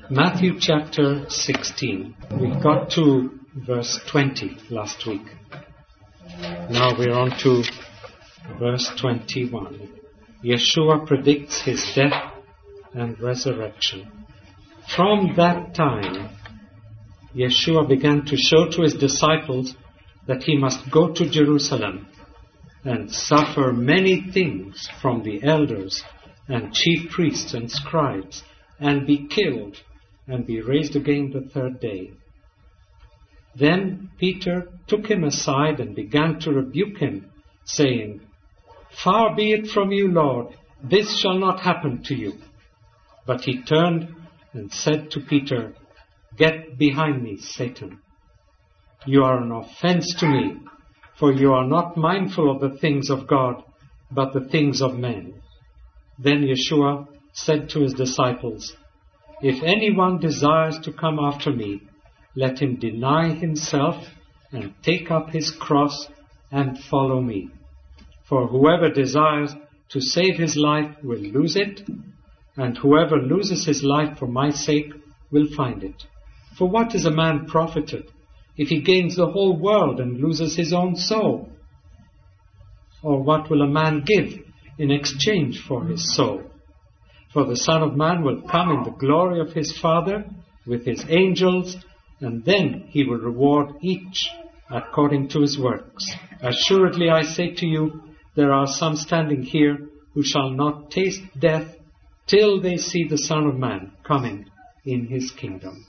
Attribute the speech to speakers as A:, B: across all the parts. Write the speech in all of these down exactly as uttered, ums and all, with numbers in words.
A: Matthew chapter sixteen. We got to verse twenty last week. Now we're on to verse twenty-one. Yeshua predicts his death and resurrection. From that time, Yeshua began to show to his disciples that he must go to Jerusalem and suffer many things from the elders and chief priests and scribes, and be killed, and be raised again the third day. Then Peter took him aside and began to rebuke him, saying, "Far be it from you, Lord, this shall not happen to you." But he turned and said to Peter, "Get behind me, Satan. You are an offense to me, for you are not mindful of the things of God, but the things of men." Then Yeshua said to his disciples, "If anyone desires to come after me, let him deny himself and take up his cross and follow me. For whoever desires to save his life will lose it, and whoever loses his life for my sake will find it. For what is a man profited if he gains the whole world and loses his own soul? Or what will a man give in exchange for his soul? For the Son of Man will come in the glory of his Father with his angels, and then he will reward each according to his works. Assuredly I say to you, there are some standing here who shall not taste death till they see the Son of Man coming in his kingdom."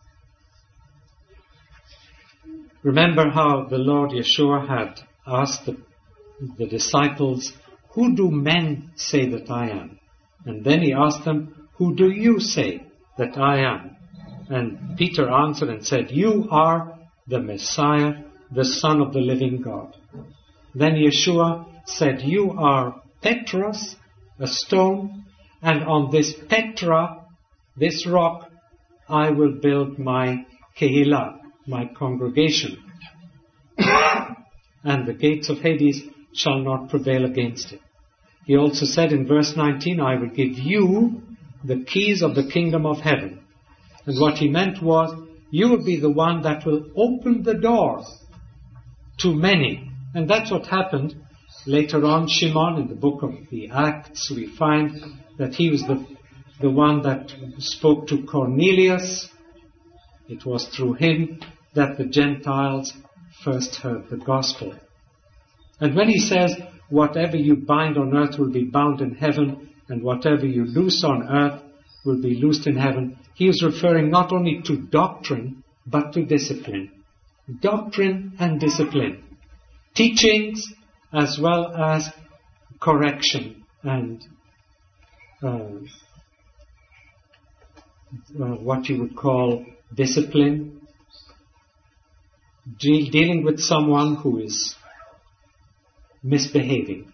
A: Remember how the Lord Yeshua had asked the, the disciples, "Who do men say that I am?" And then he asked them, "Who do you say that I am?" And Peter answered and said, "You are the Messiah, the Son of the living God." Then Yeshua said, "You are Petros, a stone, and on this Petra, this rock, I will build my Kehillah, my congregation. And the gates of Hades shall not prevail against it." He also said in verse nineteen, "I will give you the keys of the kingdom of heaven." And what he meant was, you will be the one that will open the door to many. And that's what happened. Later on, Shimon, in the book of the Acts, we find that he was the, the one that spoke to Cornelius. It was through him that the Gentiles first heard the gospel. And when he says, "Whatever you bind on earth will be bound in heaven, and whatever you loose on earth will be loosed in heaven," he is referring not only to doctrine, but to discipline. Doctrine and discipline. Teachings as well as correction and uh, uh, what you would call discipline. De- dealing with someone who is misbehaving.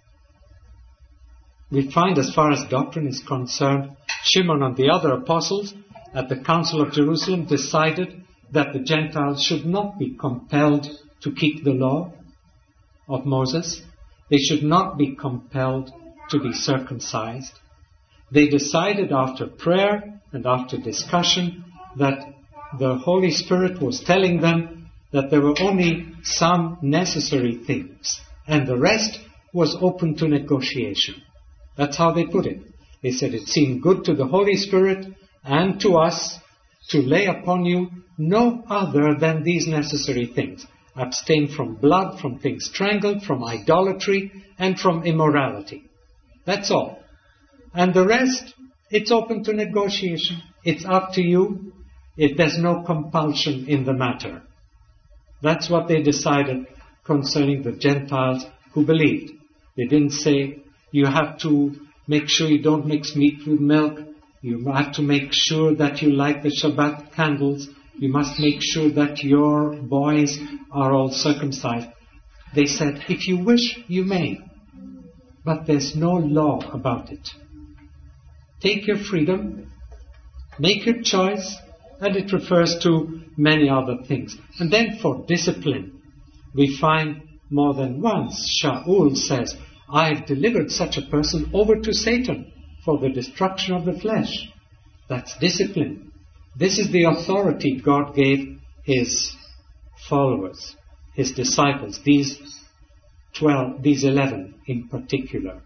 A: We find, as far as doctrine is concerned, Shimon and the other apostles at the Council of Jerusalem decided that the Gentiles should not be compelled to keep the law of Moses. They should not be compelled to be circumcised. They decided after prayer and after discussion that the Holy Spirit was telling them that there were only some necessary things, and the rest was open to negotiation. That's how they put it. They said it seemed good to the Holy Spirit and to us to lay upon you no other than these necessary things. Abstain from blood, from things strangled, from idolatry, and from immorality. That's all. And the rest, it's open to negotiation. It's up to you. If there's no compulsion in the matter. That's what they decided concerning the Gentiles who believed. They didn't say, you have to make sure you don't mix meat with milk. You have to make sure that you light the Shabbat candles. You must make sure that your boys are all circumcised. They said, if you wish, you may. But there's no law about it. Take your freedom. Make your choice. And it refers to many other things. And then for discipline, we find more than once Shaul says, I've delivered such a person over to Satan for the destruction of the flesh. That's discipline. This is the authority God gave His followers, His disciples, these twelve, these eleven in particular.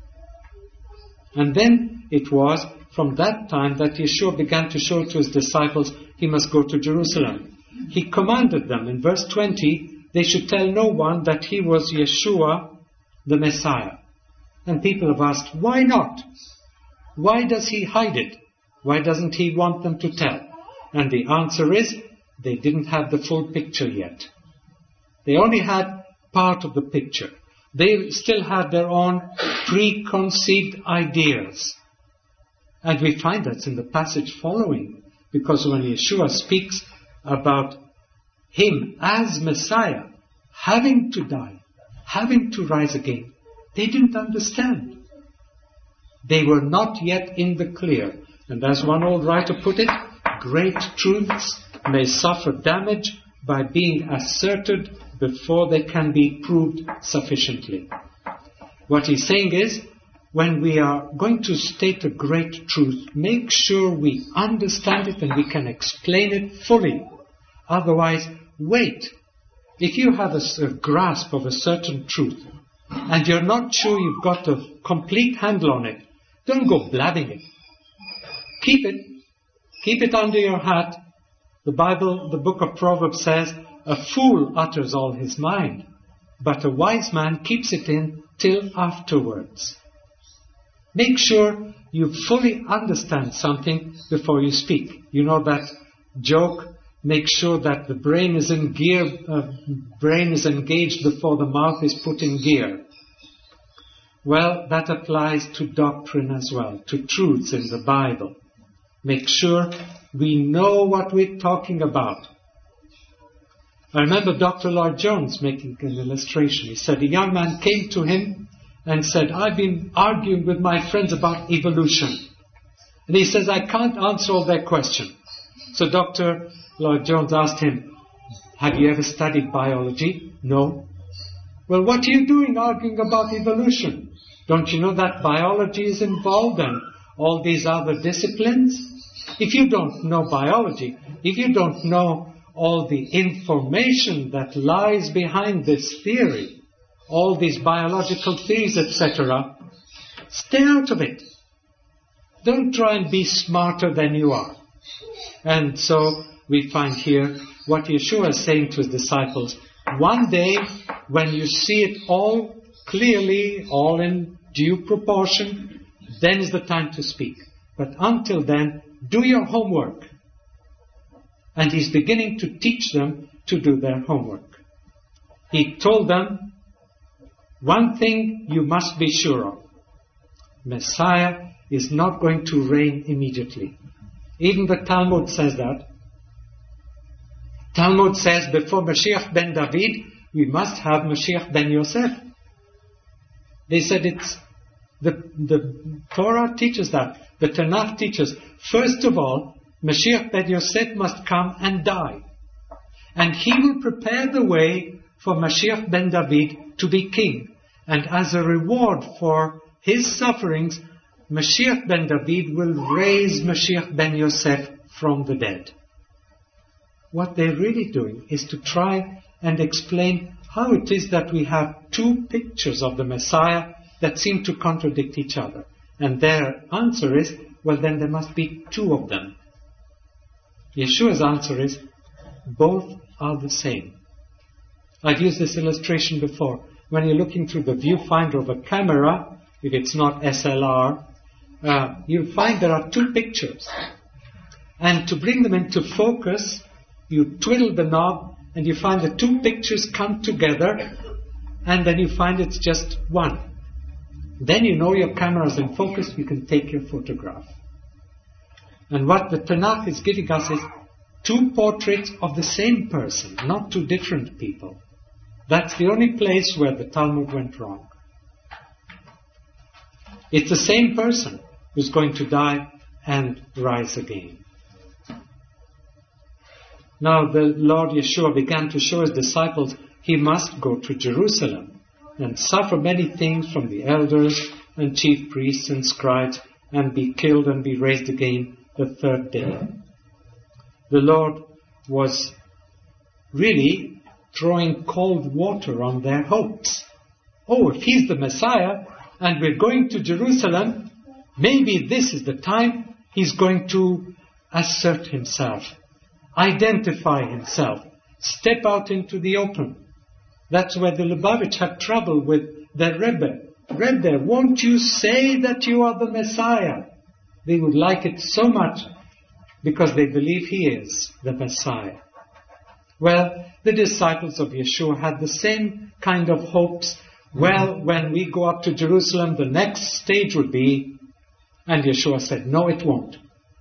A: And then it was from that time that Yeshua began to show to His disciples He must go to Jerusalem. He commanded them in verse twenty, they should tell no one that He was Yeshua the Messiah. And people have asked, why not? Why does He hide it? Why doesn't He want them to tell? And the answer is, they didn't have the full picture yet. They only had part of the picture. They still had their own preconceived ideas. And we find that in the passage following, because when Yeshua speaks about Him as Messiah, having to die, having to rise again, they didn't understand. They were not yet in the clear. And as one old writer put it, great truths may suffer damage by being asserted before they can be proved sufficiently. What he's saying is, when we are going to state a great truth, make sure we understand it and we can explain it fully. Otherwise, wait. If you have a, a grasp of a certain truth and you're not sure you've got a complete handle on it, don't go blabbing it. Keep it. Keep it under your hat. The Bible, the book of Proverbs says, a fool utters all his mind, but a wise man keeps it in till afterwards. Make sure you fully understand something before you speak. You know that joke, make sure that the brain is in gear, uh, brain is engaged before the mouth is put in gear. Well, that applies to doctrine as well, to truths in the Bible. Make sure we know what we're talking about. I remember Doctor Lloyd Jones making an illustration. He said a young man came to him and said, I've been arguing with my friends about evolution. And he says, I can't answer all their questions. So Doctor Lloyd Jones asked him, have you ever studied biology? No. Well, what are you doing arguing about evolution? Don't you know that biology is involved and all these other disciplines? If you don't know biology, if you don't know all the information that lies behind this theory, all these biological theories, et cetera, stay out of it. Don't try and be smarter than you are. And so we find here what Yeshua is saying to His disciples. One day, when you see it all clearly, all in due proportion, then is the time to speak. But until then, do your homework. And He's beginning to teach them to do their homework. He told them, one thing you must be sure of. Messiah is not going to reign immediately. Even the Talmud says that. Talmud says before Mashiach ben David, we must have Mashiach ben Yosef. They said it's, the, the Torah teaches that. The Tanakh teaches, first of all, Mashiach ben Yosef must come and die. And he will prepare the way for Mashiach ben David to be king. And as a reward for his sufferings, Mashiach ben David will raise Mashiach ben Yosef from the dead. What they're really doing is to try and explain how it is that we have two pictures of the Messiah that seem to contradict each other. And their answer is, well, then there must be two of them. Yeshua's answer is, both are the same. I've used this illustration before. When you're looking through the viewfinder of a camera, if it's not S L R, uh, you'll find there are two pictures. And to bring them into focus, you twiddle the knob and you find the two pictures come together, and then you find it's just one. Then you know your camera is in focus, you can take your photograph. And what the Tanakh is giving us is two portraits of the same person, not two different people. That's the only place where the Talmud went wrong. It's the same person who's going to die and rise again. Now the Lord Yeshua began to show His disciples He must go to Jerusalem and suffer many things from the elders and chief priests and scribes and be killed and be raised again the third day. the Lord was really throwing cold water on their hopes. Oh, if He's the Messiah and we're going to Jerusalem, maybe this is the time He's going to assert Himself, identify Himself, step out into the open. That's where the Lubavitch had trouble with their Rebbe. Rebbe, won't you say that you are the Messiah? They would like it so much because they believe He is the Messiah. Well, the disciples of Yeshua had the same kind of hopes. Well, when we go up to Jerusalem, the next stage would be, and Yeshua said, no, it won't.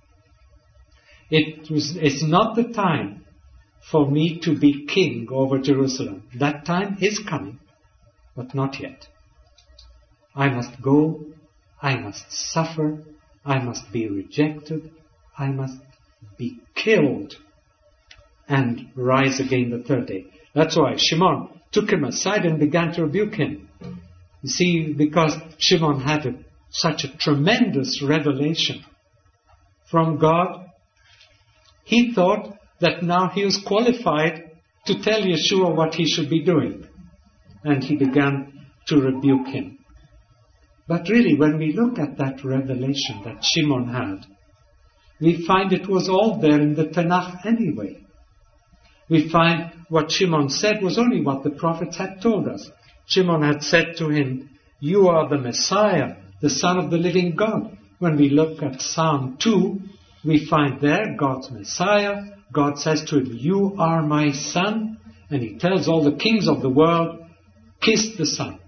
A: It was, it's not the time for me to be king over Jerusalem. That time is coming, but not yet. I must go, I must suffer, I must be rejected, I must be killed and rise again the third day. That's why Shimon took him aside and began to rebuke him. You see, because Shimon had a, such a tremendous revelation from God, he thought that now he was qualified to tell Yeshua what he should be doing. And he began to rebuke him. But really, when we look at that revelation that Shimon had, we find it was all there in the Tanakh anyway. We find what Shimon said was only what the prophets had told us. Shimon had said to him, you are the Messiah, the Son of the living God. When we look at Psalm two, we find there God's Messiah. God says to him, you are my Son. And He tells all the kings of the world, kiss the Son.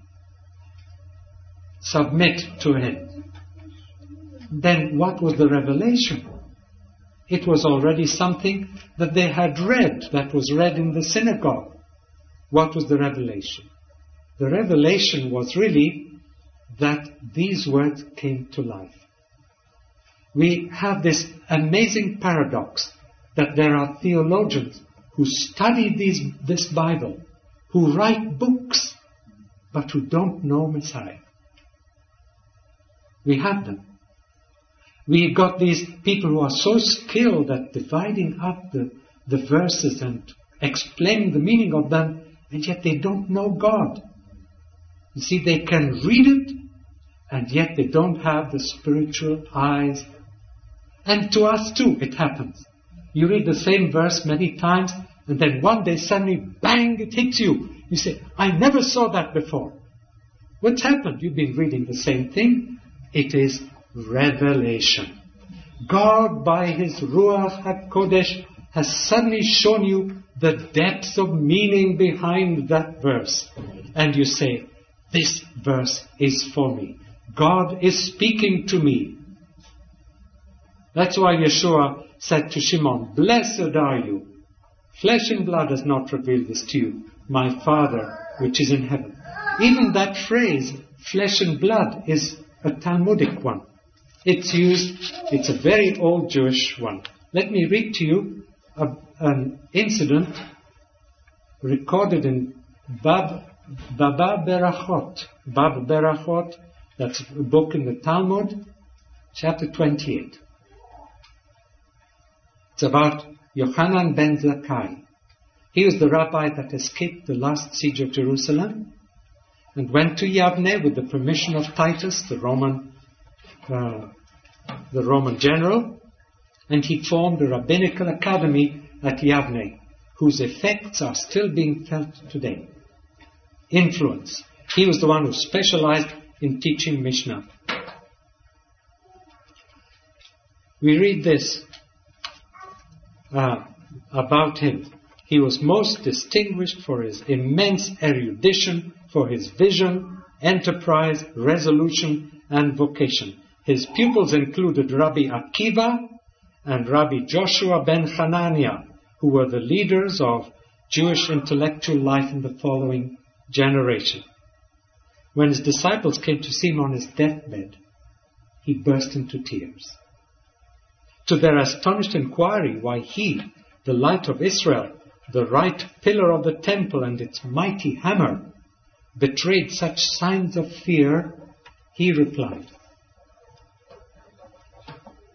A: Submit to Him. Then what was the revelation? It was already something that they had read, that was read in the synagogue. What was the revelation? The revelation was really that these words came to life. We have this amazing paradox that there are theologians who study these, this Bible, who write books, but who don't know Messiah. We have them. We got these people who are so skilled at dividing up the, the verses and explaining the meaning of them, and yet they don't know God. You see, they can read it, and yet they don't have the spiritual eyes. And to us too, it happens. You read the same verse many times, and then one day suddenly, bang, it hits you. You say, I never saw that before. What's happened? You've been reading the same thing. It is revelation. God, by His Ruach HaKodesh, has suddenly shown you the depths of meaning behind that verse. And you say, this verse is for me. God is speaking to me. That's why Yeshua said to Shimon, blessed are you. Flesh and blood has not revealed this to you, my Father which is in heaven. Even that phrase, flesh and blood, is a Talmudic one. It's used, it's a very old Jewish one. Let me read to you a, an incident recorded in Bab, Baba Berachot. Bab Berachot, that's a book in the Talmud, chapter twenty-eight. It's about Yochanan ben Zakkai. He was the rabbi that escaped the last siege of Jerusalem and went to Yavne with the permission of Titus, the Roman, uh, the Roman general, and he formed a rabbinical academy at Yavne, whose effects are still being felt today. Influence. He was the one who specialized in teaching Mishnah. We read this uh, about him. He was most distinguished for his immense erudition, for his vision, enterprise, resolution, and vocation. His pupils included Rabbi Akiva and Rabbi Joshua ben Hananiah, who were the leaders of Jewish intellectual life in the following generation. When his disciples came to see him on his deathbed, he burst into tears. To their astonished inquiry why he, the light of Israel, the right pillar of the temple and its mighty hammer, betrayed such signs of fear, he replied,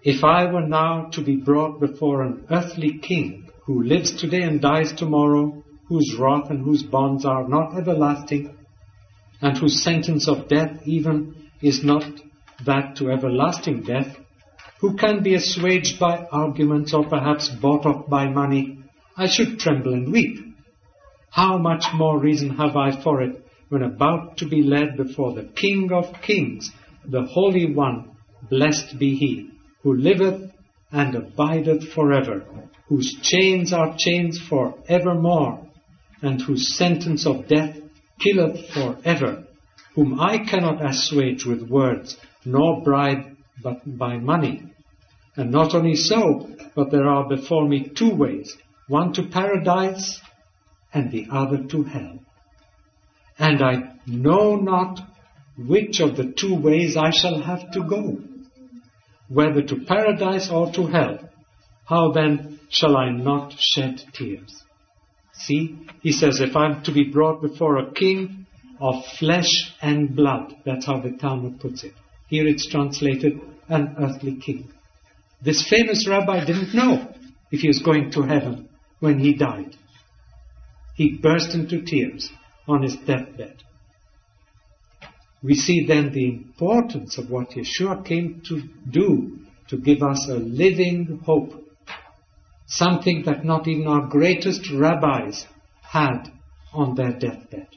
A: If I were now to be brought before an earthly king who lives today and dies tomorrow, whose wrath and whose bonds are not everlasting, and whose sentence of death even is not that to everlasting death, who can be assuaged by arguments or perhaps bought off by money, I should tremble and weep. How much more reason have I for it when about to be led before the King of Kings, the Holy One, blessed be He, who liveth and abideth forever, whose chains are chains for evermore, and whose sentence of death killeth for ever, whom I cannot assuage with words, nor bribe but by money. And not only so, but there are before me two ways, one to paradise and the other to hell. And I know not which of the two ways I shall have to go, whether to paradise or to hell. How then shall I not shed tears? See, he says, if I'm to be brought before a king of flesh and blood, that's how the Talmud puts it. Here it's translated, an earthly king. This famous rabbi didn't know if he was going to heaven when he died. He burst into tears on his deathbed. We see then the importance of what Yeshua came to do, to give us a living hope. Something that not even our greatest rabbis had on their deathbed.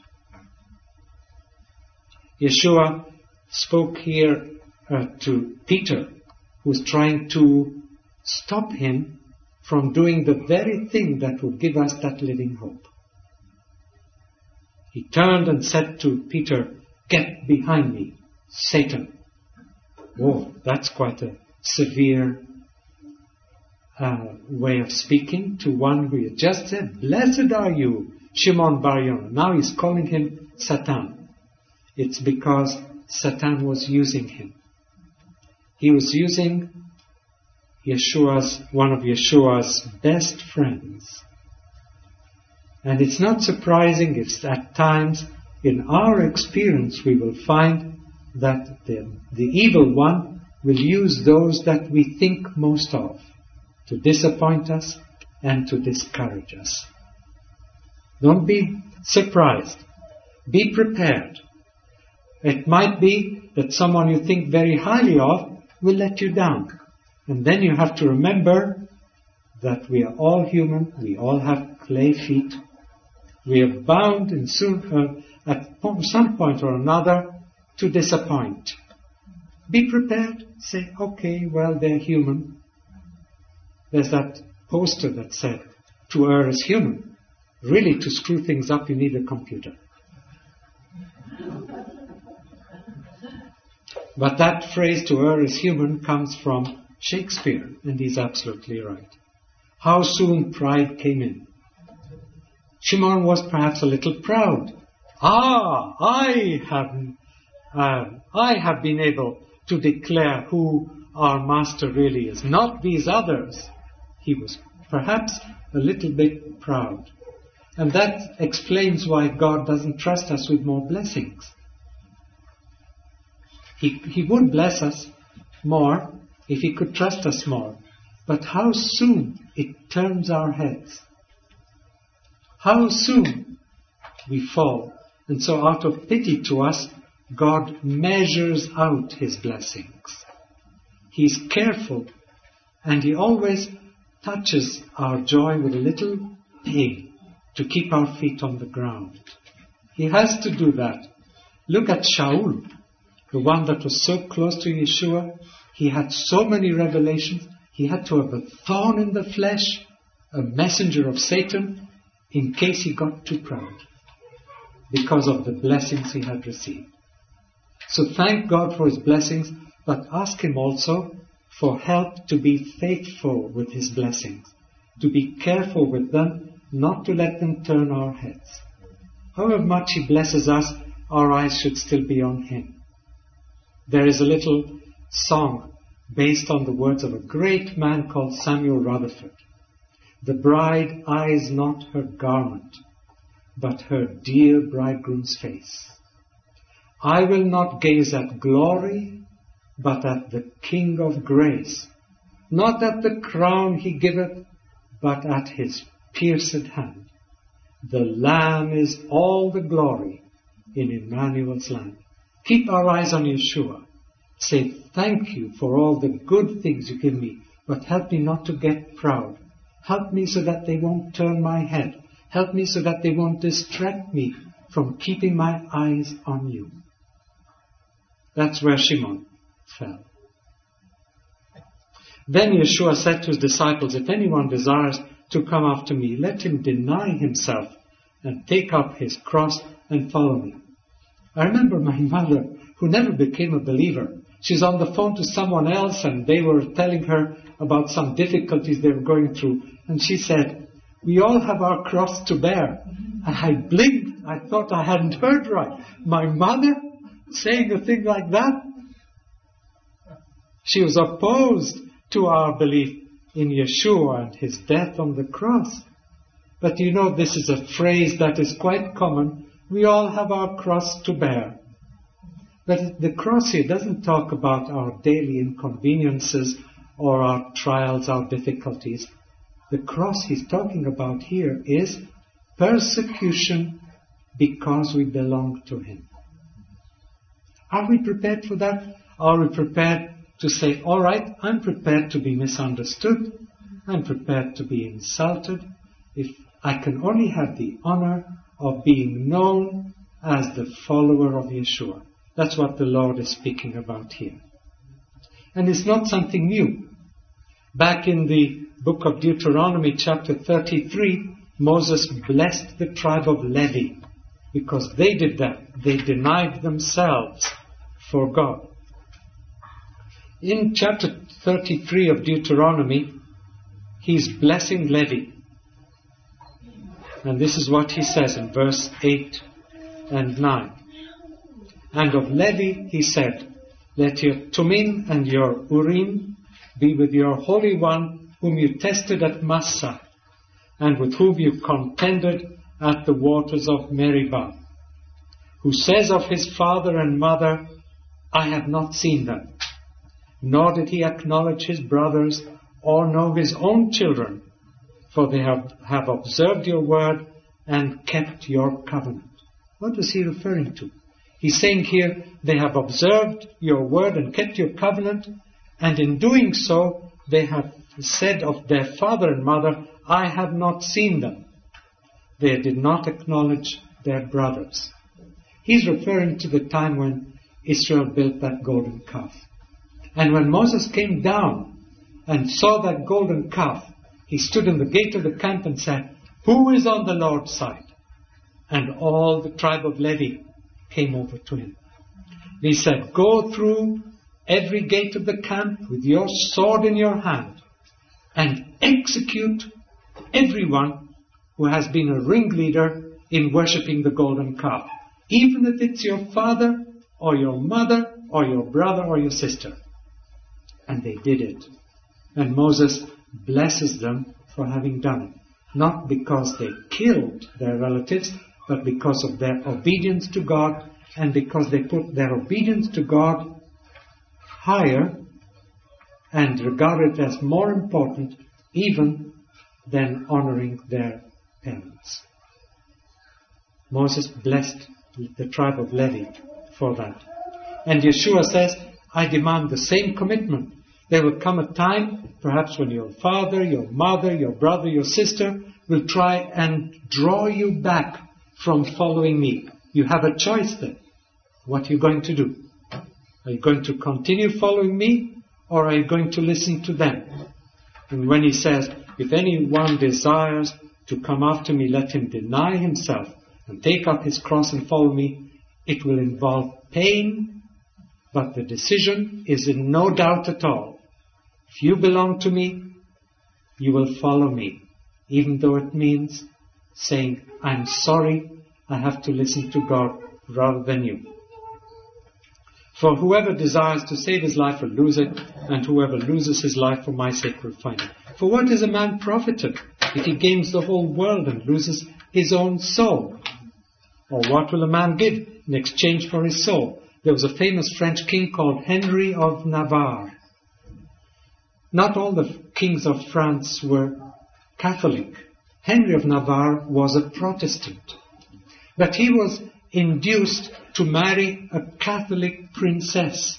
A: Yeshua spoke here uh, to Peter, who was trying to stop him from doing the very thing that would give us that living hope. He turned and said to Peter, "Get behind me, Satan." Oh, that's quite a severe uh, way of speaking to one who had just said, "Blessed are you, Shimon Bar Yonah." Now he's calling him Satan. It's because Satan was using him. He was using Yeshua's, one of Yeshua's best friends. And it's not surprising if at times in our experience we will find that the, the evil one will use those that we think most of to disappoint us and to discourage us. Don't be surprised. Be prepared. It might be that someone you think very highly of will let you down. And then you have to remember that we are all human, we all have clay feet. We are bound in soon, uh, at some point or another to disappoint. Be prepared. Say, okay, well, they're human. There's that poster that said, "To err is human." Really, to screw things up, you need a computer. But that phrase, "to err is human," comes from Shakespeare, and he's absolutely right. How soon pride came in. Shimon was perhaps a little proud. Ah, I have, uh, I have been able to declare who our master really is, not these others. He was perhaps a little bit proud. And that explains why God doesn't trust us with more blessings. He, he would bless us more if He could trust us more. But how soon it turns our heads. How soon we fall. And so out of pity to us, God measures out His blessings. He's careful, and He always touches our joy with a little pain to keep our feet on the ground. He has to do that. Look at Shaul, the one that was so close to Yeshua. He had so many revelations. He had to have a thorn in the flesh, a messenger of Satan, in case he got too proud, because of the blessings he had received. So thank God for His blessings, but ask Him also for help to be faithful with His blessings, to be careful with them, not to let them turn our heads. However much He blesses us, our eyes should still be on Him. There is a little song based on the words of a great man called Samuel Rutherford. The bride eyes not her garment, but her dear bridegroom's face. I will not gaze at glory, but at the King of grace, not at the crown he giveth, but at his pierced hand. The Lamb is all the glory in Emmanuel's land. Keep our eyes on Yeshua. Say, thank you for all the good things you give me, but help me not to get proud. Help me so that they won't turn my head. Help me so that they won't distract me from keeping my eyes on you. That's where Shimon fell. Then Yeshua said to his disciples, if anyone desires to come after me, let him deny himself and take up his cross and follow me. I remember my mother, who never became a believer. She's on the phone to someone else and they were telling her about some difficulties they were going through. And she said, we all have our cross to bear. And I blinked. I thought I hadn't heard right. My mother saying a thing like that? She was opposed to our belief in Yeshua and his death on the cross. But you know, this is a phrase that is quite common. We all have our cross to bear. But the cross here doesn't talk about our daily inconveniences or our trials, our difficulties. The cross he's talking about here is persecution because we belong to him. Are we prepared for that? Are we prepared to say, all right, I'm prepared to be misunderstood. I'm prepared to be insulted. If I can only have the honor of being known as the follower of Yeshua. That's what the Lord is speaking about here. And it's not something new. Back in the book of Deuteronomy chapter thirty-three, Moses blessed the tribe of Levi because they did that. They denied themselves for God. In chapter thirty-three of Deuteronomy, he's blessing Levi. And this is what he says in verse eight and nine. And of Levi he said, let your Tumim and your Urim be with your Holy One, whom you tested at Massah, and with whom you contended at the waters of Meribah, who says of his father and mother, I have not seen them. Nor did he acknowledge his brothers or know his own children, for they have, have observed your word and kept your covenant. What is he referring to? He's saying here, they have observed your word and kept your covenant, and in doing so, they have said of their father and mother, I have not seen them. They did not acknowledge their brothers. He's referring to the time when Israel built that golden calf. And when Moses came down and saw that golden calf, he stood in the gate of the camp and said, who is on the Lord's side? And all the tribe of Levi came over to him. He said, go through every gate of the camp with your sword in your hand and execute everyone who has been a ringleader in worshipping the golden calf, even if it's your father or your mother or your brother or your sister. And they did it. And Moses blesses them for having done it. Not because they killed their relatives, but because of their obedience to God, and because they put their obedience to God higher and regard it as more important even than honoring their parents. Moses blessed the tribe of Levi for that. And Yeshua says, I demand the same commitment. There will come a time, perhaps when your father, your mother, your brother, your sister will try and draw you back from following me. You have a choice then. What are you going to do? Are you going to continue following me, or are you going to listen to them? And when he says, if anyone desires to come after me, let him deny himself and take up his cross and follow me, it will involve pain, but the decision is in no doubt at all. If you belong to me, you will follow me, even though it means saying, I'm sorry, I have to listen to God rather than you. For whoever desires to save his life will lose it, and whoever loses his life for my sake will find it. For what is a man profited if he gains the whole world and loses his own soul? Or what will a man give in exchange for his soul? There was a famous French king called Henry of Navarre. Not all the kings of France were Catholic. Henry of Navarre was a Protestant. But he was induced to marry a Catholic princess.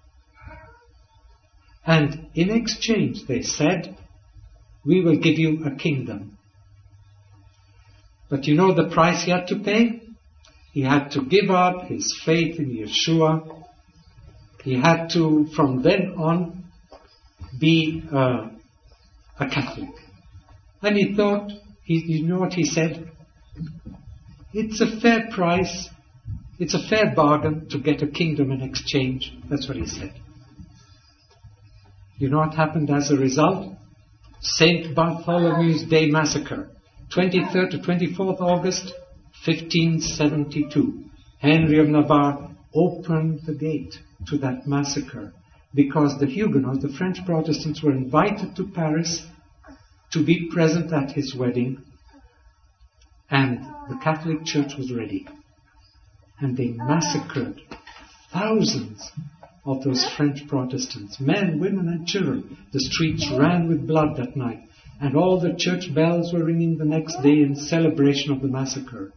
A: And in exchange, they said, we will give you a kingdom. But you know the price he had to pay? He had to give up his faith in Yeshua. He had to, from then on, be uh, a Catholic. And he thought, he, you know what he said? It's a fair price, it's a fair bargain to get a kingdom in exchange. That's what he said. You know what happened as a result? Saint Bartholomew's Day Massacre, twenty-third to twenty-fourth August, fifteen seventy-two. Henry of Navarre opened the gate to that massacre because the Huguenots, the French Protestants, were invited to Paris to be present at his wedding, and the Catholic Church was ready. And they massacred thousands of those French Protestants, men, women and children. The streets ran with blood that night, and all the church bells were ringing the next day in celebration of the massacre.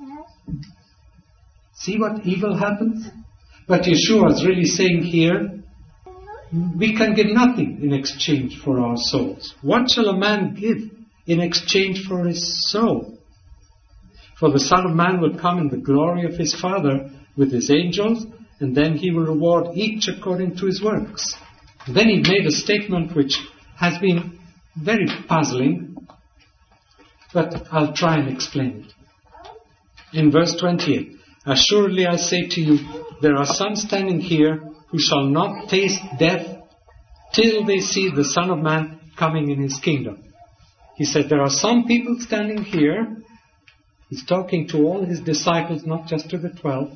A: See what evil happens? But Yeshua is really saying here, we can give nothing in exchange for our souls. What shall a man give in exchange for his soul? For the Son of Man will come in the glory of his Father with his angels, and then he will reward each according to his works. And then he made a statement which has been very puzzling, but I'll try and explain it. In verse twenty-eight, assuredly I say to you, there are some standing here who shall not taste death till they see the Son of Man coming in his kingdom. He said, there are some people standing here. He's talking to all his disciples, not just to the twelve.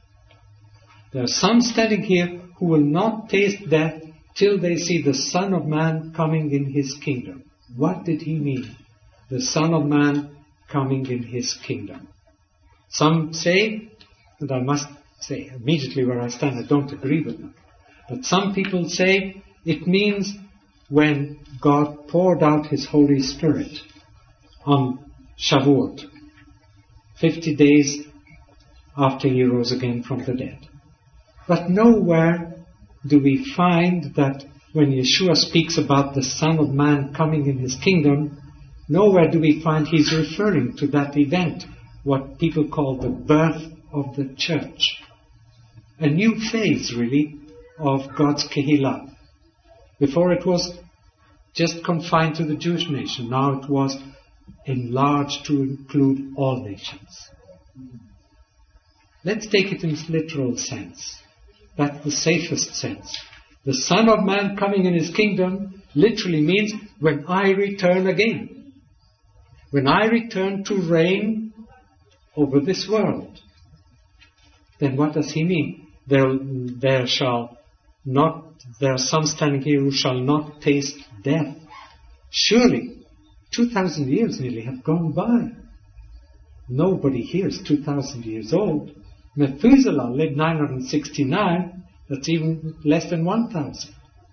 A: There are some standing here who will not taste death till they see the Son of Man coming in his kingdom. What did he mean? The Son of Man coming in his kingdom. Some say, and I must say immediately where I stand, I don't agree with them. But some people say it means when God poured out his Holy Spirit on Shavuot, fifty days after he rose again from the dead. But nowhere do we find that when Yeshua speaks about the Son of Man coming in his kingdom, nowhere do we find he's referring to that event, what people call the birth of the church. A new phase, really, of God's Kehillah. Before it was just confined to the Jewish nation. Now it was enlarged to include all nations. Let's take it in its literal sense. That's the safest sense. The Son of Man coming in his kingdom literally means when I return again. When I return to reign over this world. Then what does he mean? There, there shall not, there are some standing here who shall not taste death. Surely, two thousand years nearly have gone by. Nobody here is two thousand years old. Methuselah lived nine hundred sixty-nine, that's even less than one thousand.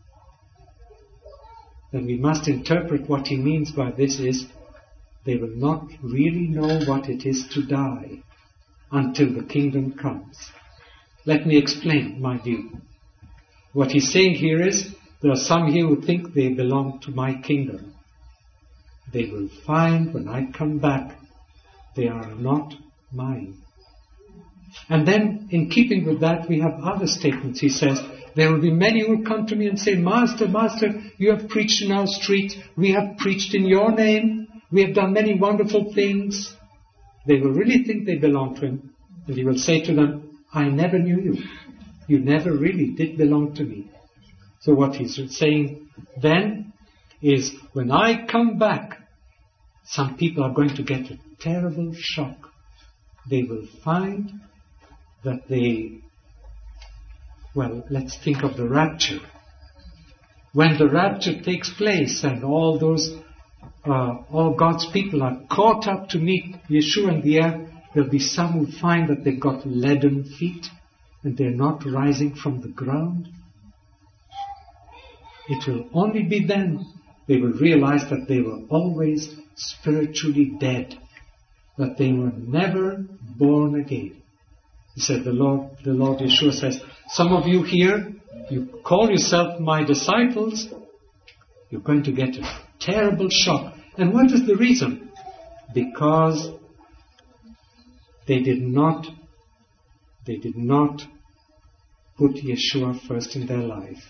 A: Then we must interpret what he means by this is, they will not really know what it is to die until the kingdom comes. Let me explain my view. What he's saying here is, there are some here who think they belong to my kingdom. They will find when I come back, they are not mine. And then, in keeping with that, we have other statements. He says, there will be many who will come to me and say, Master, Master, you have preached in our street. We have preached in your name. We have done many wonderful things. They will really think they belong to him. And he will say to them, I never knew you. You never really did belong to me. So what he's saying then is, when I come back, some people are going to get a terrible shock. They will find that they, well, let's think of the rapture. When the rapture takes place and all those, uh, all God's people are caught up to meet Yeshua in the air, there'll be some who find that they've got leaden feet and they're not rising from the ground. it will only be then they will realize that they were always spiritually dead, that they were never born again. He said, the Lord, the Lord Yeshua says, some of you here, you call yourself my disciples, you're going to get a terrible shock. And what is the reason? Because they did not, they did not put Yeshua first in their life.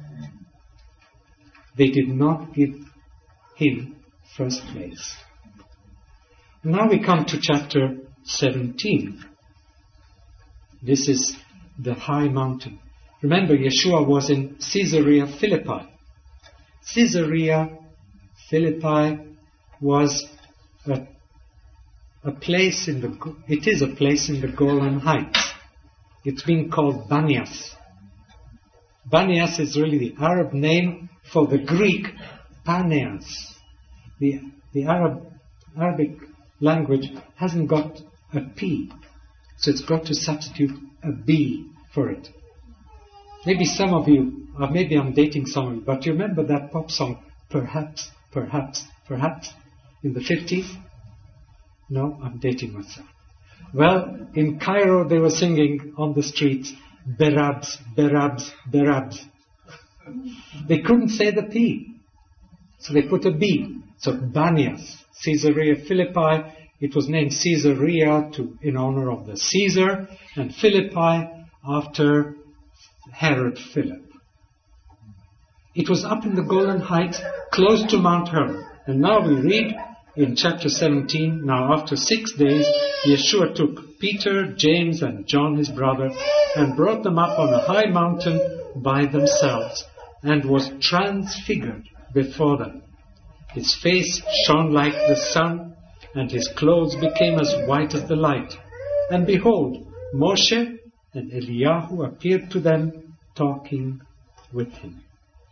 A: They did not give Him first place. Now we come to chapter seventeen. This is the high mountain. Remember, Yeshua was in Caesarea Philippi. Caesarea Philippi was a, a place in the, it is a place in the Golan Heights. It's been called Banias. Banias is really the Arab name for the Greek Paneas. The, the Arab, Arabic language hasn't got a P, so it's got to substitute a B for it. Maybe some of you, or maybe I'm dating some of you, but you remember that pop song, Perhaps, Perhaps, Perhaps, in the fifties? No, I'm dating myself. Well, in Cairo they were singing on the streets, Berabs, Berabs, Berabs. They couldn't say the P, so they put a B. So Banias, Caesarea Philippi, it was named Caesarea to, in honor of the Caesar, and Philippi after Herod Philip. It was up in the Golan Heights, close to Mount Hermon. And now we read in chapter seventeen, now after six days, Yeshua took Peter, James, and John his brother, and brought them up on a high mountain by themselves, and was transfigured before them. His face shone like the sun, and his clothes became as white as the light. And behold, Moshe and Eliyahu appeared to them, talking with him.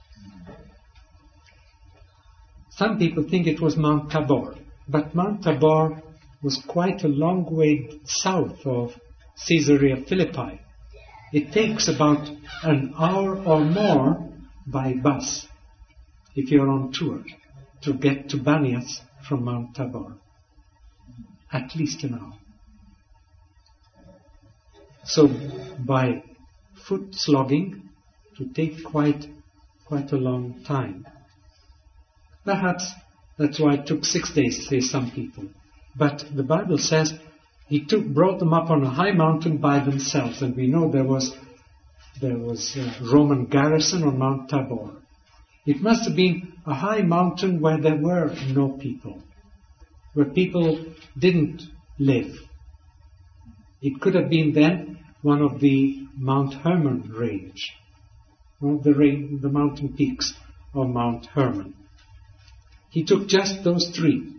A: Some people think it was Mount Tabor, but Mount Tabor was quite a long way south of Caesarea Philippi. It takes about an hour or more by bus, if you're on tour, to get to Banias from Mount Tabor. At least an hour. So by foot slogging, it would take quite, quite a long time. Perhaps that's why it took six days, say some people. But the Bible says he took, brought them up on a high mountain by themselves, and we know there was there was a Roman garrison on Mount Tabor. It must have been a high mountain where there were no people, where people didn't live. It could have been then one of the Mount Hermon range, one of the, range, the mountain peaks of Mount Hermon. He took just those three,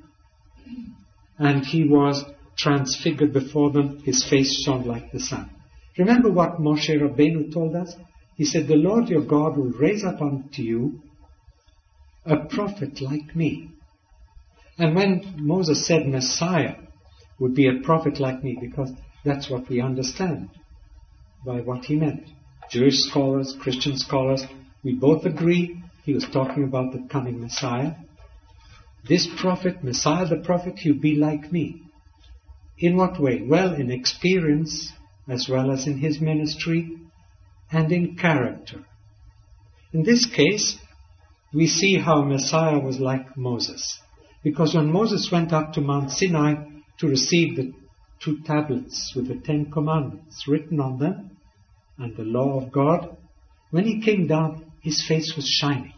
A: and he was transfigured before them. His face shone like the sun. Remember what Moshe Rabbeinu told us? He said, the Lord your God will raise up unto you a prophet like me. And when Moses said Messiah would be a prophet like me, because that's what we understand by what he meant. Jewish scholars, Christian scholars, we both agree he was talking about the coming Messiah. This prophet, Messiah the prophet, he'll be like me. In what way? Well, in experience, as well as in his ministry, and in character. In this case, we see how Messiah was like Moses. Because when Moses went up to Mount Sinai to receive the two tablets with the Ten Commandments written on them, and the law of God, when he came down, his face was shining.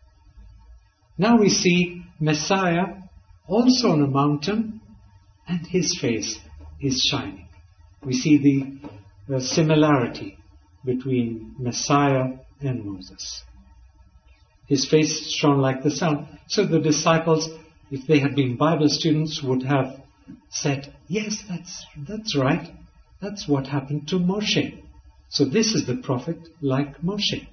A: Now we see Messiah also on a mountain, and his face is shining. We see the uh, similarity between Messiah and Moses. His face shone like the sun. So the disciples, if they had been Bible students, would have said, yes, that's, that's right. That's what happened to Moshe. So this is the prophet like Moshe.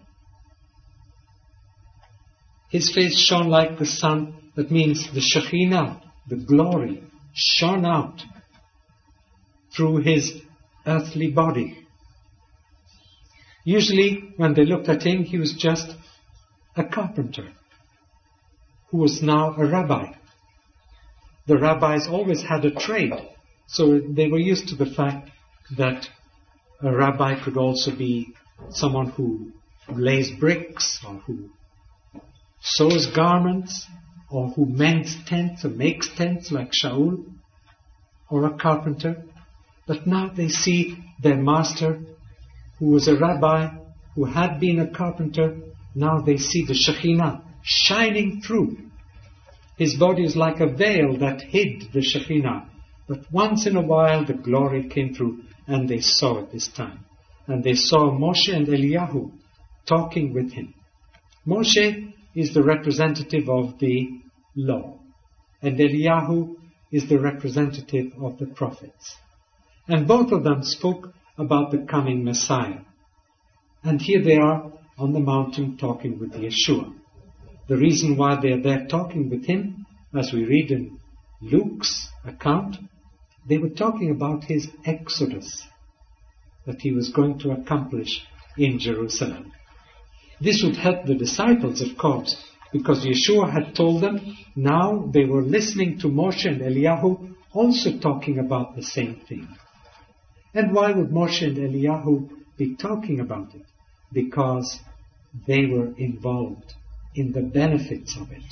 A: His face shone like the sun. That means the Shekhinah, the glory, shone out through his earthly body. Usually, when they looked at him, he was just a carpenter who was now a rabbi. The rabbis always had a trade, so they were used to the fact that a rabbi could also be someone who lays bricks, or who sews garments, or who mends tents or makes tents like Shaul, or a carpenter. But now they see their master, who was a rabbi, who had been a carpenter. Now they see the Shekhinah shining through. His body is like a veil that hid the Shekhinah. But once in a while the glory came through, and they saw it this time. And they saw Moshe and Eliyahu talking with him. Moshe is the representative of the law, and Eliyahu is the representative of the prophets. And both of them spoke about the coming Messiah. And here they are on the mountain talking with Yeshua. The reason why they are there talking with him, as we read in Luke's account, they were talking about his exodus that he was going to accomplish in Jerusalem. This would help the disciples, of course, because Yeshua had told them. Now they were listening to Moshe and Eliyahu also talking about the same thing. And why would Moshe and Eliyahu be talking about it? Because they were involved in the benefits of it.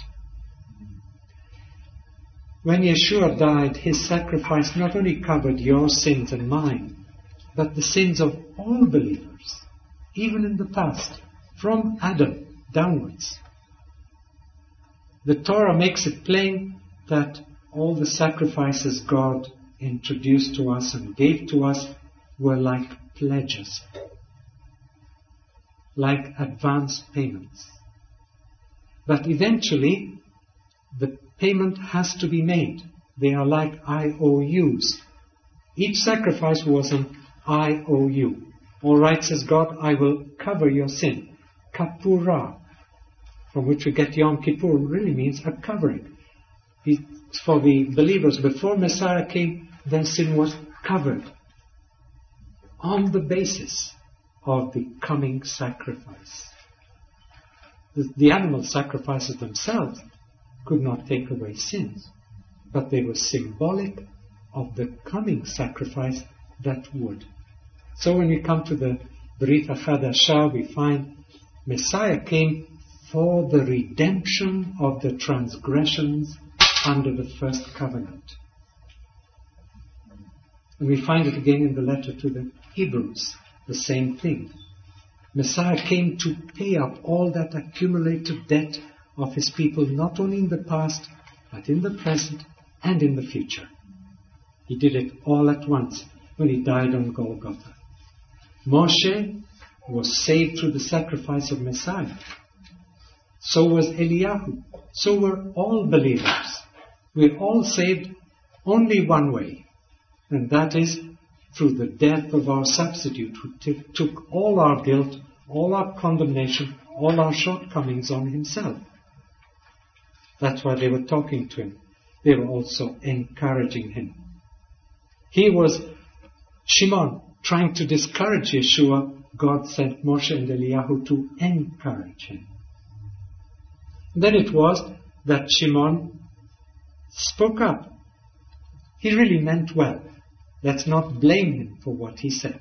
A: When Yeshua died, his sacrifice not only covered your sins and mine, but the sins of all believers, even in the past, from Adam downwards. The Torah makes it plain that all the sacrifices God introduced to us and gave to us were like pledges, like advance payments. But eventually, the payment has to be made. They are like I O Us. Each sacrifice was an I O U. All right, says God, I will cover your sin. Kapura, from which we get Yom Kippur, really means a covering. For the believers, before Messiah came, their sin was covered on the basis of the coming sacrifice. The, the animal sacrifices themselves could not take away sins, but they were symbolic of the coming sacrifice that would. So when we come to the Brit HaChadashah, we find Messiah came for the redemption of the transgressions under the first covenant. And we find it again in the letter to the Hebrews, the same thing. Messiah came to pay up all that accumulated debt of his people, not only in the past, but in the present and in the future. He did it all at once when he died on Golgotha. Moshe was saved through the sacrifice of Messiah. So was Eliyahu. So were all believers. We're all saved only one way, and that is through the death of our substitute, who t- took all our guilt, all our condemnation, all our shortcomings on himself. That's why they were talking to him. They were also encouraging him. He was, Shimon, trying to discourage Yeshua. God sent Moshe and Eliyahu to encourage him. Then it was that Shimon spoke up. He really meant well. Let's not blame him for what he said.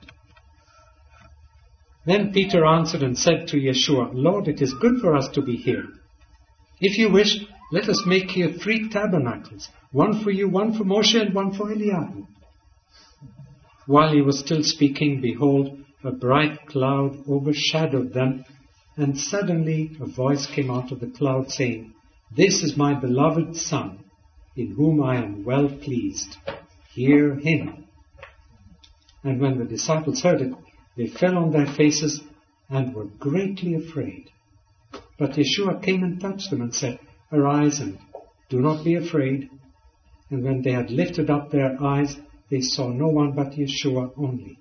A: Then Peter answered and said to Yeshua, Lord, it is good for us to be here. If you wish, let us make here three tabernacles, one for you, one for Moshe, and one for Eliyahu. While he was still speaking, behold, a bright cloud overshadowed them, and suddenly a voice came out of the cloud saying, This is my beloved Son, in whom I am well pleased. Hear him. And when the disciples heard it, they fell on their faces and were greatly afraid. But Yeshua came and touched them and said, Arise and do not be afraid. And when they had lifted up their eyes, they saw no one but Yeshua only.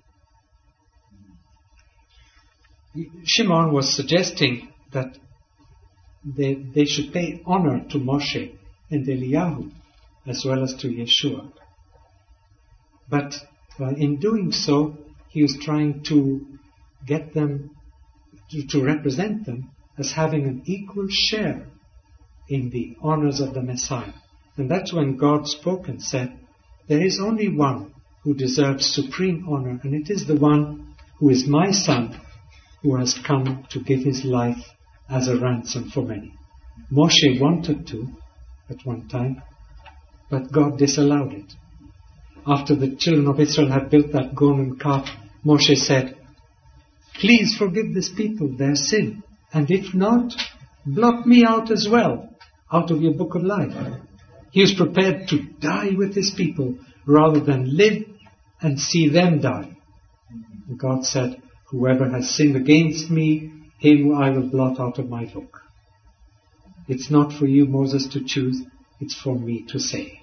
A: Shimon was suggesting that they, they should pay honor to Moshe and Eliyahu as well as to Yeshua. But uh, in doing so, he was trying to get them, to, to represent them as having an equal share in the honors of the Messiah. And that's when God spoke and said, there is only one who deserves supreme honor, and it is the one who is my son, who has come to give his life as a ransom for many. Moshe wanted to at one time, but God disallowed it. After the children of Israel had built that golden calf, Moshe said, please forgive this people their sin, and if not, blot me out as well, out of your book of life. He was prepared to die with his people rather than live and see them die. And God said, whoever has sinned against me, him I will blot out of my book. It's not for you, Moses, to choose, it's for me to say.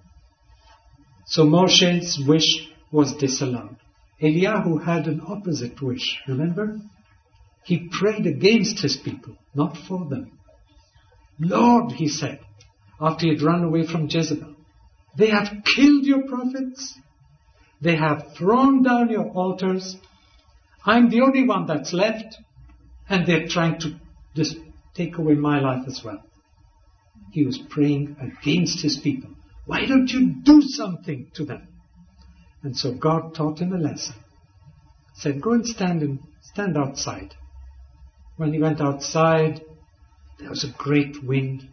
A: So Moshe's wish was disallowed. Eliyahu had an opposite wish, remember? He prayed against his people, not for them. Lord, he said, after he had run away from Jezebel, they have killed your prophets. They have thrown down your altars. I'm the only one that's left, and they're trying to just take away my life as well. He was praying against his people. Why don't you do something to them? And so God taught him a lesson. Said, go and stand and stand outside. When he went outside, there was a great wind,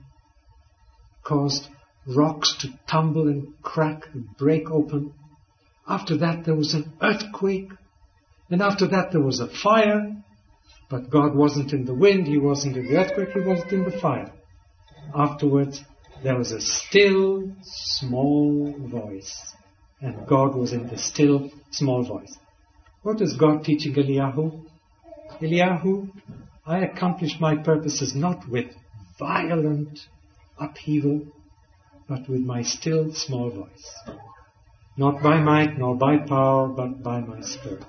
A: caused rocks to tumble and crack and break open. After that there was an earthquake. And after that there was a fire. But God wasn't in the wind, he wasn't in the earthquake, he wasn't in the fire. Afterwards there was a still, small voice. And God was in the still, small voice. What is God teaching Eliyahu? Eliyahu, I accomplish my purposes not with violent upheaval, but with my still, small voice. Not by might, nor by power, but by my spirit.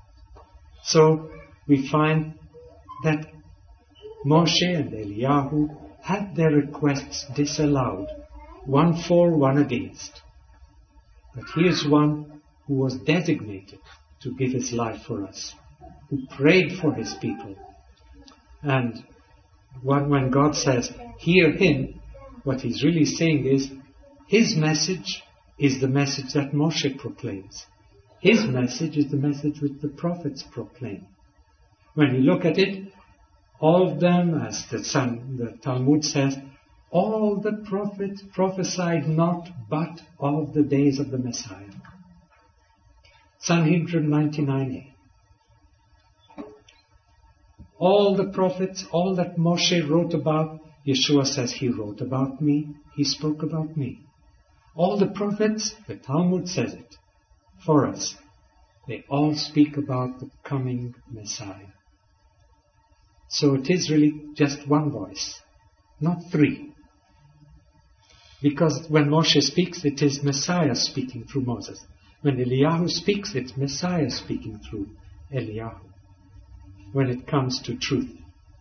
A: So we find that Moshe and Eliyahu had their requests disallowed, one for, one against. But he is one who was designated to give his life for us, who prayed for his people. And when God says, hear him, what he's really saying is, his message is the message that Moshe proclaims. His message is the message which the prophets proclaim. When you look at it, all of them, as the, son, the Talmud says, all the prophets prophesied not but of the days of the Messiah. Sanhedrin ninety-nine a. All the prophets, all that Moshe wrote about, Yeshua says he wrote about me, he spoke about me. All the prophets, the Talmud says it for us. They all speak about the coming Messiah. So it is really just one voice, not three. Because when Moshe speaks, it is Messiah speaking through Moses. When Eliyahu speaks, it's Messiah speaking through Eliyahu. When it comes to truth.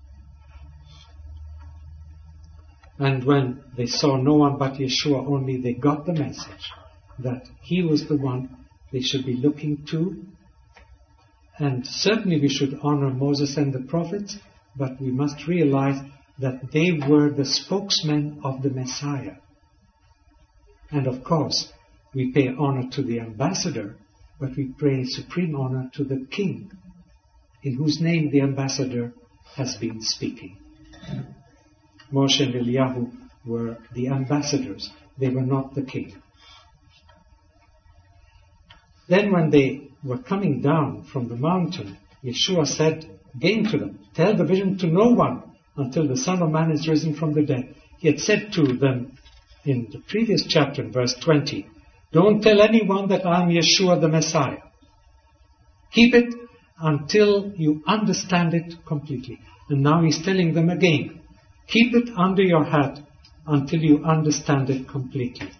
A: And when they saw no one but Yeshua only, they got the message that he was the one they should be looking to. And certainly we should honor Moses and the prophets, but we must realize that they were the spokesmen of the Messiah. And of course, we pay honor to the ambassador, but we pay supreme honor to the king, in whose name the ambassador has been speaking. Moshe and Eliyahu were the ambassadors. They were not the king. Then when they were coming down from the mountain, Yeshua said again to them, tell the vision to no one until the Son of Man is risen from the dead. He had said to them in the previous chapter, in verse twenty, don't tell anyone that I am Yeshua the Messiah. Keep it until you understand it completely. And now he's telling them again, keep it under your hat until you understand it completely.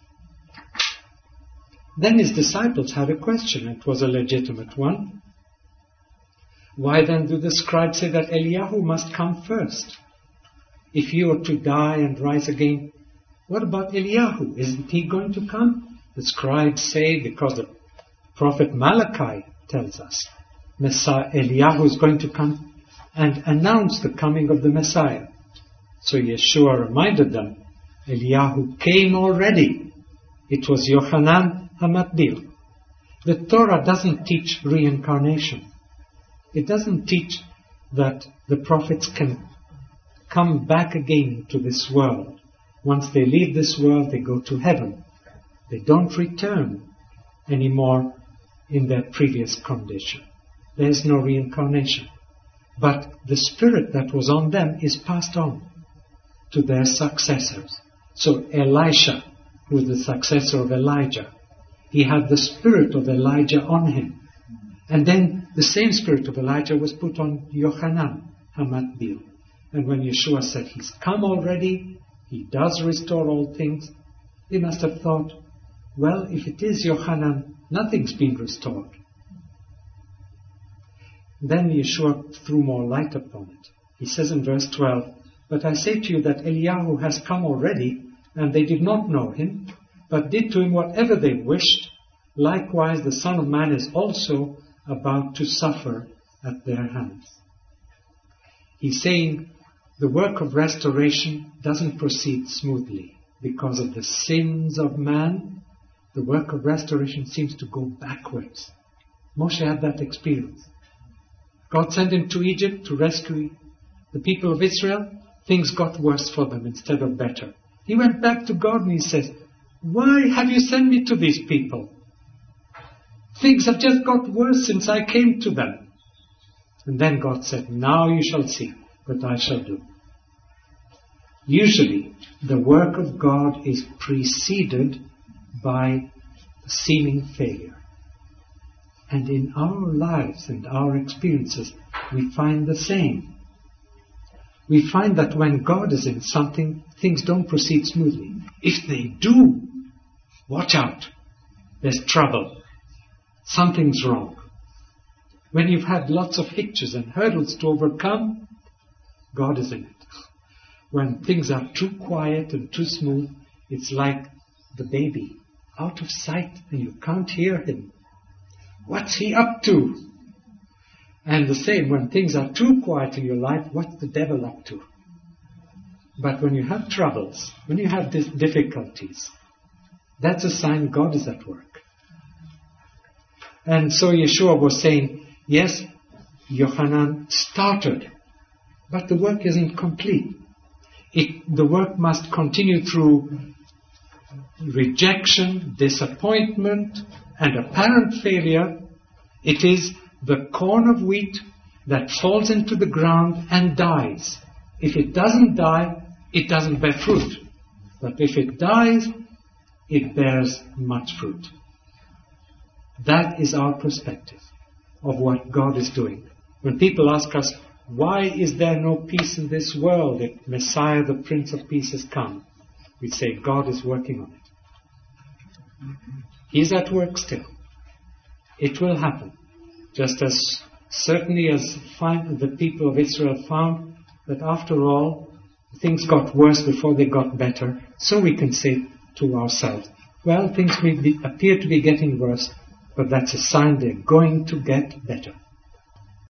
A: Then his disciples had a question. It was a legitimate one. Why then do the scribes say that Eliyahu must come first? If he were to die and rise again, what about Eliyahu? Isn't he going to come? The scribes say, because the prophet Malachi tells us, Messiah Eliyahu is going to come and announced the coming of the Messiah. So Yeshua reminded them, Eliyahu came already. It was Yochanan HaMatbil. The Torah doesn't teach reincarnation. It doesn't teach that the prophets can come back again to this world. Once they leave this world, they go to heaven. They don't return anymore in their previous condition. There is no reincarnation. But the spirit that was on them is passed on to their successors. So Elisha, who was the successor of Elijah, he had the spirit of Elijah on him. And then the same spirit of Elijah was put on Yochanan HaMatbil. And when Yeshua said, he's come already, he does restore all things, they must have thought, well, if it is Yochanan, nothing's been restored. Then Yeshua threw more light upon it. He says in verse twelve, but I say to you that Eliyahu has come already, and they did not know him, but did to him whatever they wished. Likewise the Son of Man is also about to suffer at their hands. He's saying the work of restoration doesn't proceed smoothly. Because of the sins of man, the work of restoration seems to go backwards. Moshe had that experience. God sent him to Egypt to rescue the people of Israel. Things got worse for them instead of better. He went back to God and he says, why have you sent me to these people? Things have just got worse since I came to them. And then God said, now you shall see what I shall do. Usually, the work of God is preceded by seeming failure. And in our lives and our experiences, we find the same. We find that when God is in something, things don't proceed smoothly. If they do, watch out. There's trouble. Something's wrong. When you've had lots of hitches and hurdles to overcome, God is in it. When things are too quiet and too smooth, it's like the baby, out of sight and you can't hear him. What's he up to? And the same, when things are too quiet in your life, what's the devil up to? But when you have troubles, when you have difficulties, that's a sign God is at work. And so Yeshua was saying, yes, Yochanan started, but the work isn't complete. It, the work must continue through rejection, disappointment, and apparent failure. It is the corn of wheat that falls into the ground and dies. If it doesn't die, it doesn't bear fruit. But if it dies, it bears much fruit. That is our perspective of what God is doing. When people ask us, why is there no peace in this world if Messiah, the Prince of Peace, has come? We say, God is working on it. He's at work still. It will happen. Just as certainly as the people of Israel found that after all, things got worse before they got better, so we can say to ourselves, well, things may be, appear to be getting worse, but that's a sign they're going to get better.